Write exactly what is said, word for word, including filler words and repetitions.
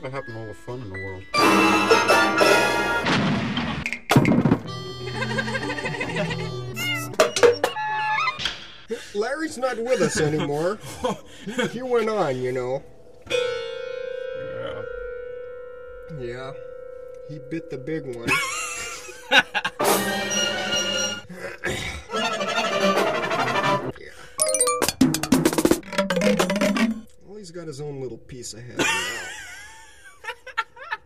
Whatever happened to all the fun in the world? Larry's not with us anymore. He, he went on, you know. Yeah. Yeah. He bit the big one. Yeah. Well, he's got his own little piece of heaven now.